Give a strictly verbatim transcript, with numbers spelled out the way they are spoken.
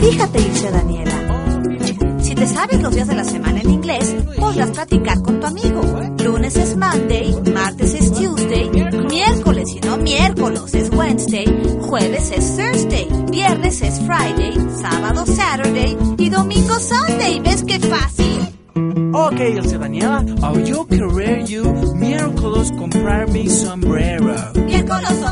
Fíjate, Ilse Daniela, si te sabes los días de la semana en inglés, podrás platicar con tu amigo. Lunes es Monday, martes es Tuesday, miércoles y no miércoles es Wednesday, jueves es Thursday, viernes es Friday, sábado Saturday y domingo Sunday. ¿Ves qué fácil? Ok, Ilse Daniela, I'll you querer you miércoles comprar mi sombrero. Miércoles